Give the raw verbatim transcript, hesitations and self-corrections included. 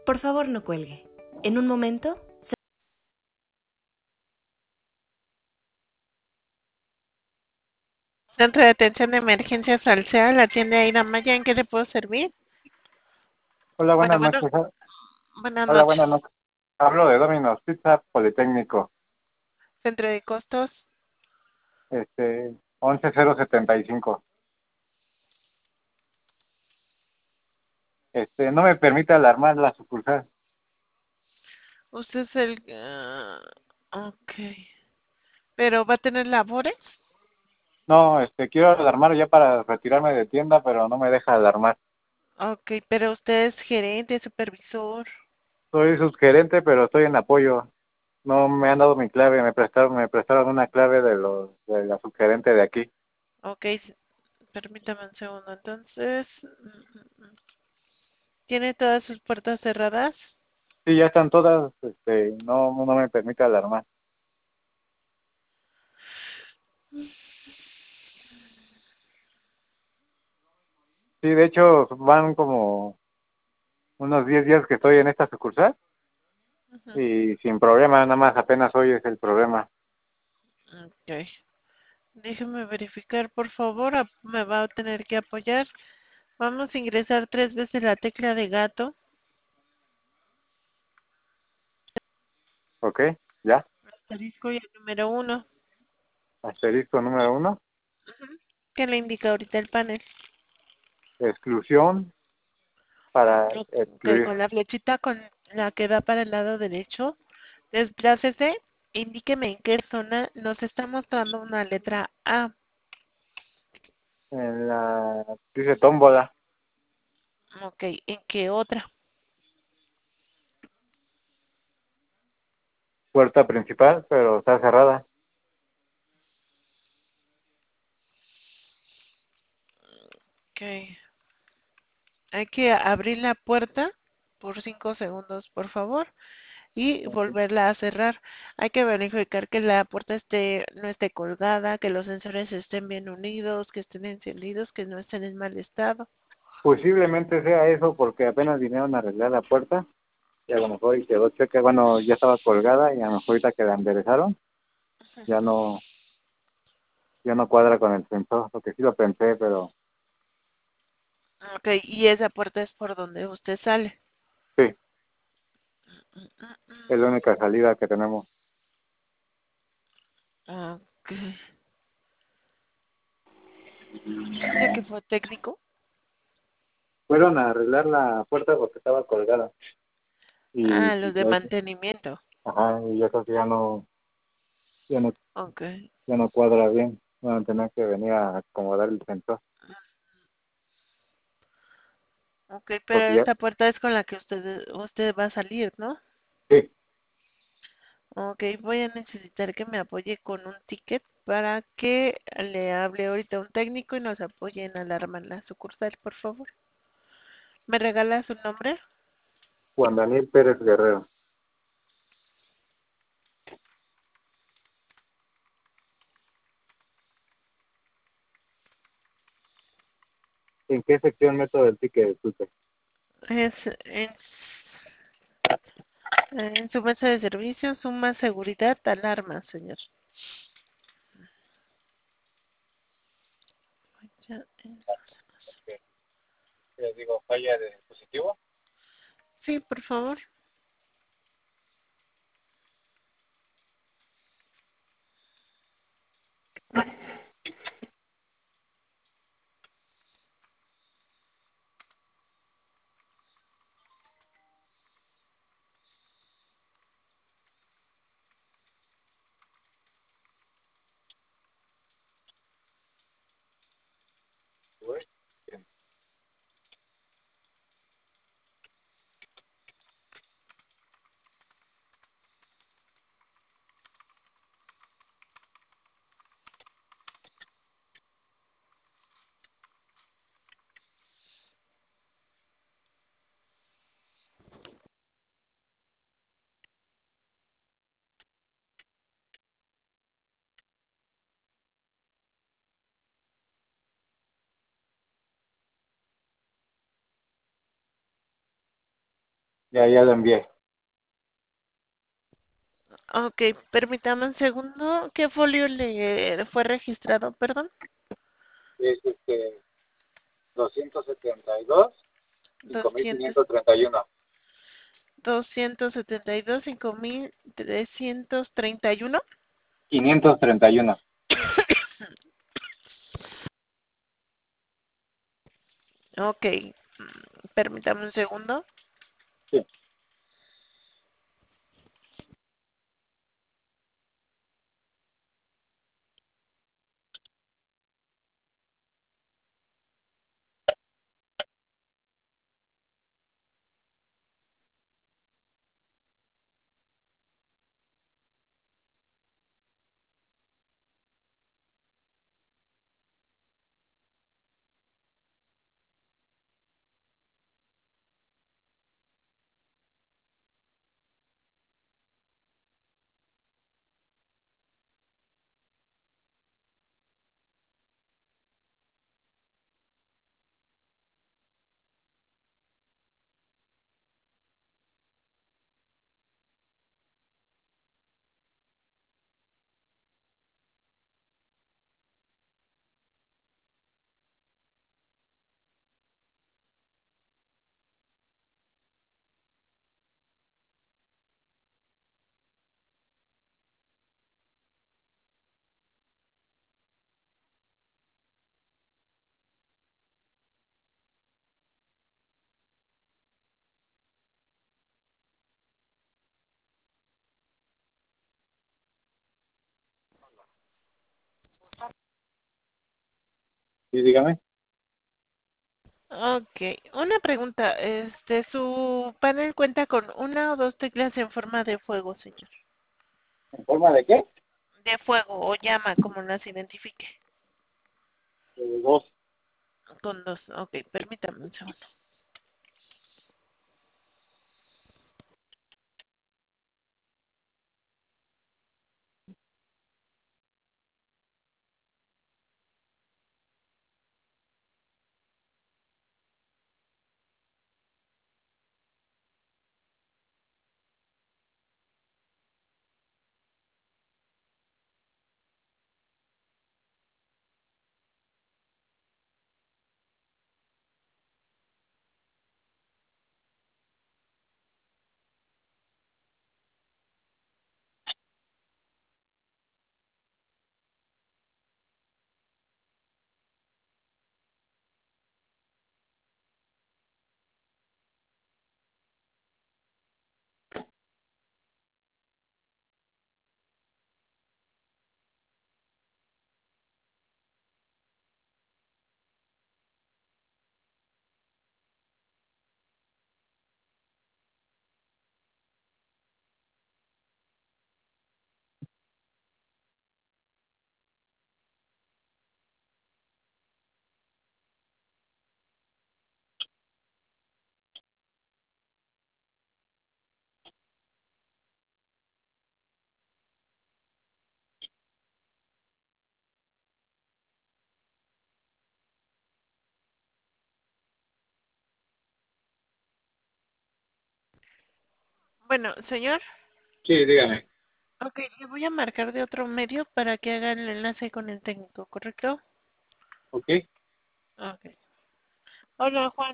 Por favor, no cuelgue. En un momento. Centro de Atención de Emergencias Salcea, la tienda Aida Maya, ¿en qué le puedo servir? Hola, Bueno, buenas bueno, noches. Ah, buenas Hola, noches. buenas noches. Hablo de Domino's Pizza Politécnico, Centro de costos. este, once cero setenta y cinco. Este, no me permite alarmar la sucursal. Usted es el... ah, ok. ¿Pero va a tener labores? No, este, quiero alarmar ya para retirarme de tienda, pero no me deja alarmar. Ok, pero usted es gerente, supervisor. Soy subgerente, pero estoy en apoyo. No me han dado mi clave, me prestaron, me prestaron una clave de los, de la subgerente de aquí. Ok, s- permítame un segundo. Entonces, mm, mm, mm. ¿tiene todas sus puertas cerradas? Sí, ya están todas, este, no, no me permite alarmar. Sí, de hecho, van como unos diez días que estoy en esta sucursal. Ujú. Y sin problema, nada más apenas hoy es el problema. Ok. Déjeme verificar, por favor. ap- Me va a tener que apoyar. Vamos a ingresar tres veces la tecla de gato. ¿Ok? ¿Ya? Asterisco y el número uno. Asterisco número uno. Ujú. ¿Qué le indica ahorita el panel? Exclusión para Ok, excluir. con la flechita con la que da para el lado derecho, desplácese, indíqueme en qué zona nos está mostrando una letra A. En la, dice tómbola, Ok, ¿en qué otra? puerta principal, pero está cerrada. Ok, hay que abrir la puerta por cinco segundos, por favor, y Ok. volverla a cerrar. Hay que verificar que la puerta esté, no esté colgada, que los sensores estén bien unidos, que estén encendidos, que no estén en mal estado. Posiblemente sea eso porque apenas vinieron a arreglar la puerta y a lo mejor y quedó cheque, bueno, ya estaba colgada y a lo mejor ahorita que la enderezaron, ya no, ya no cuadra con el sensor, porque sí lo pensé, pero Ok, y esa puerta es por donde usted sale. sí, Mm, mm, es la mm. única salida que tenemos. Ok. Dice que fue técnico. Fueron a arreglar la puerta porque estaba colgada y Ah, los de pues, mantenimiento. ajá, y yo creo que ya no, ya no, Ok. ya no cuadra bien. Van a tener que venir a acomodar el sensor. Ok, pero Porque ya, esta puerta es con la que usted, usted va a salir, ¿no? sí, Ok, voy a necesitar que me apoye con un ticket para que le hable ahorita un técnico y nos apoye en alarmar la sucursal, por favor. ¿Me regala su nombre? Juan Daniel Pérez Guerrero. ¿En qué sección meto el ticket? Disculpe? Es en, en su mesa de servicio, suma seguridad, alarma, señor. Ya, eh, Les digo, falla de dispositivo. Sí, por favor. Ya, ya lo envié. Ok, permítame un segundo. ¿Qué folio le fue registrado, perdón? Es este doscientos setenta y dos, cinco mil Doscientos, quinientos treinta y uno. doscientos setenta y dos, cinco mil trescientos treinta y uno. quinientos treinta y uno. Ok, mm, permítame un segundo. Sí. Sí, dígame. Ok, una pregunta. Este, ¿su panel cuenta con una o dos teclas en forma de fuego, señor? ¿En forma de qué? De fuego o llama, como las identifique. De dos. Con dos. Ok, permítame un segundo. Bueno, señor. Sí, dígame. Ok, le voy a marcar de otro medio para que haga el enlace con el técnico, ¿correcto? Ok. Ok. Hola, Juan.